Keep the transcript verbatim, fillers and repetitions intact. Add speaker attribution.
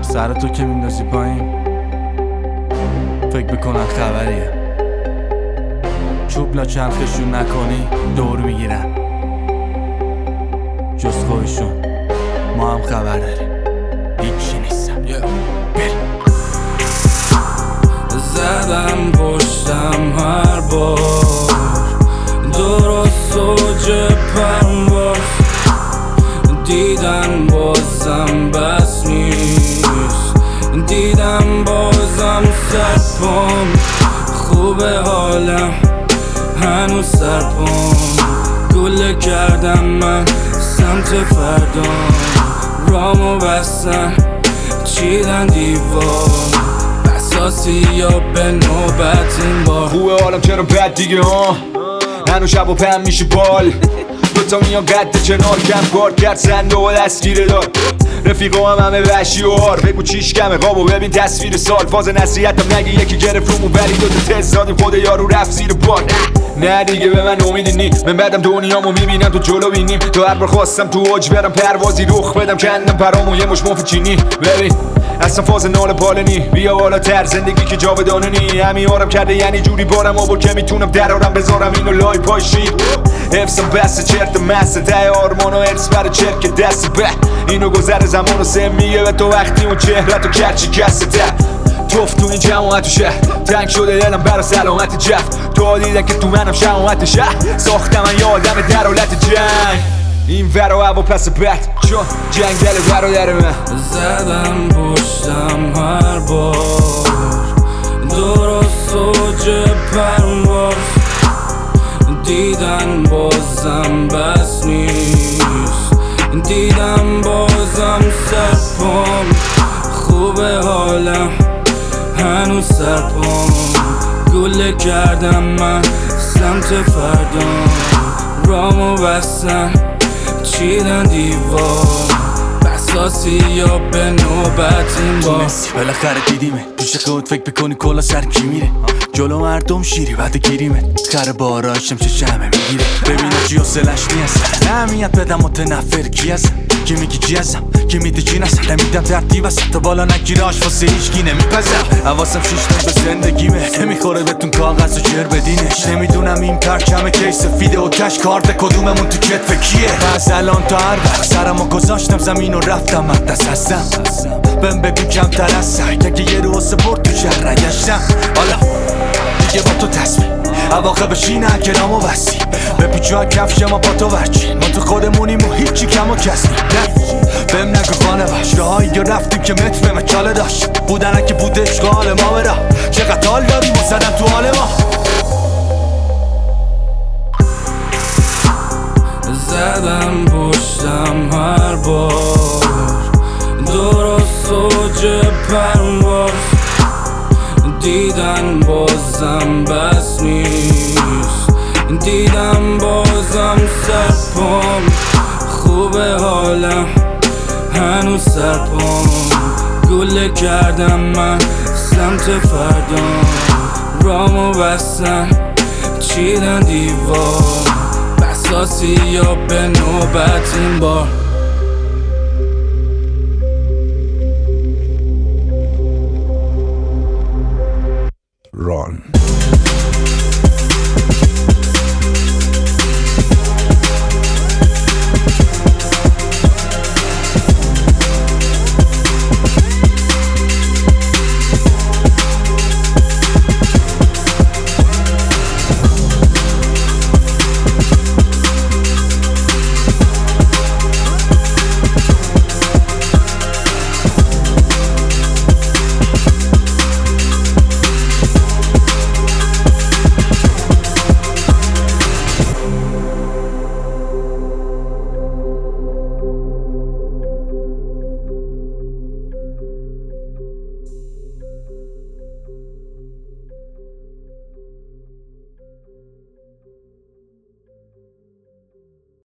Speaker 1: سر تو که میندازی پایین فکر بکنن خبریه، چوب لا چرخشون نکنی دور میگیرن، جز خودشون ما هم خبر داریم هیچی نیستم.
Speaker 2: زدم پشتم هر بار درست اوج پرواز، دیدن بازم بس نیست، دیدم بازم سرپام، خوبه حالم هنوز سرپام، گله کردم من سمت فردام، رامو بستن چیدن دیوار، بساسی یا به نوبت این بار.
Speaker 3: خوبه حالم چرا بد دیگه ها، هنو شب و پم میشه بال، دوتا میان قد کنار کم کار کرد سنده و دستگیره دار، رفیقا هم همه وحشی و هار، بگو چیش کمه قابو ببین تصویر سال، فاز نصیحتم نگی یکی گرفت رومو ولی دوتا تست دادیم خود یارو رفت زیر بار. نه دیگه به من امیدی نی، من بعدم دنیامو میبینم تو جلو بینیم، تو هر بار خواستم تو اوج برم پروازی رخ بدم کندم پرامو یه مش مفت چینی، ببین اصلا فاز نال پالنی، بیا بالاتر زندگی که جاودانه نی، همین آرم کرده یعنی جوری بارم آور که میتونم درارم بذارم اینو لای پای شیر، حفظم بسته چرت مسته ته آرمان و ارس بر چرک دست به اینو گذر زمان و سه میگه به تو وقتی اون چهرت و کرچی کسته توف تو این جماعت و شهر، تنگ شده دلم برا سلامت جفت، تو دیدن که تو منم شماعت شهر، ساختم من یه آدم در حالت جنگ، این ورا هوا پس بد چون جنگل برادر من.
Speaker 2: زدم پشتم هر بار درست اوج پرواز، دیدن بازم بس نیست، دیدم بازم سرپام، خوبه حالم هنوز سرپام، گله کردم من سمت فردام، رامو بستن چیدن دیوار، بساسی یا به نوبت این بار.
Speaker 1: بالاخره دیدیمه دوش خود فکر بکنی کلا سر کی میره، جلو مردم شیری بعد گیریمه، خر بارایشم چه شمه میگیره، ببینه چی حسلش نیست، نمیاد بدم متنفر کی هستم، کی میگی چی هستم، کی میده چی نستم، نمیدم ترتیب هستم تا بالا نگیره آش واسه هیچکی نمیپزم، حواسم شیشتن به زندگیمه، نمیخوره بهتون کاغذ و جر بدینش، نمیدونم این پرچم کیس فیده و کش کارت کدوممون تو کتف کیه، از الان تا هر وقت سرمو گذاشتم زمین و رفتم مقدس هستم، بهم بگو کمتر از سر که یه رو سپورت تو شهر گشتم، حالا دیگه با تو تصمیم عواقب شینه کرامو بستی، به پیچو کفش ما با تو ورچی، ما تو خودمونیم و هیچی کم و کسی نه بهم نگو خانه وش، راهایی یا رفتیم که متر به مچاله داشت، بودنه که بود اشغال ما برا، چقدر حال داریم و زدم تو حال ما.
Speaker 2: زدم پشتم هر بار درست اوج پرواز، دیدن بازم بس نیست، دیدم بازم سرپام، خوبه حالم هنوز سرپام، گله کردم من سمت فردام، رامو بستن چیدن دیوار، بساسی یا به نوبت این بار.